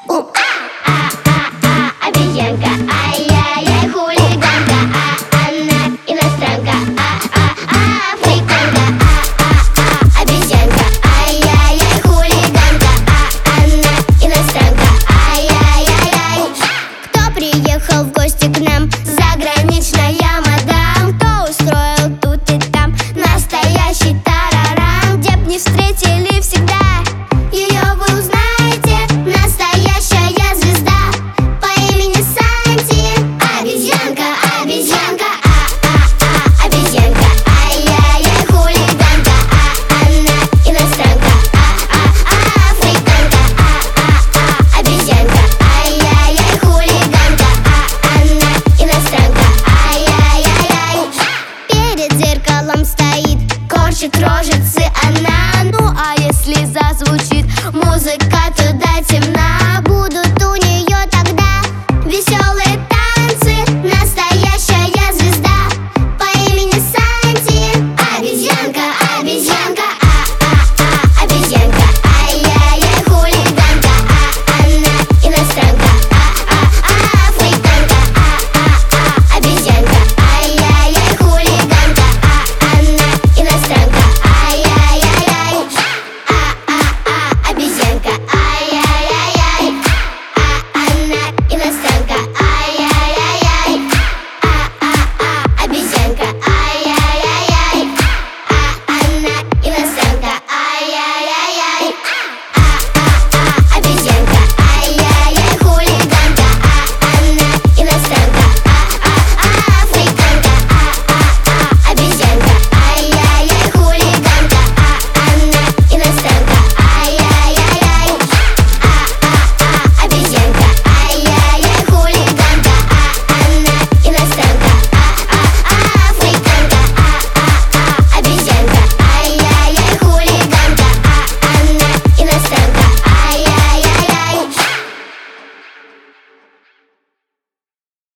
Обезьянка, ай-яй-яй, хулиганка, она иностранка, африканка, обезьянка, ай-яй-яй, хулиганка, она иностранка, ай-яй-яй-яй. Кто приехал в гости к нам? Заграничная мадам. Кто устроил тут и там настоящий тарарам? Где б не встретили всегда, ее вы узнаете. Настоящая звезда по имени Санти. Обезьянка, обезьянка, обезьянка, ай-яй-яй, хулиганка, она иностранка, африканка, обезьянка, ай-яй-яй, хулиганка, она иностранка, ай-яй-яй-яй. Перед зеркалом стоит, корчит рожицы она. Ну а если зазвучит музыка, то дайте нам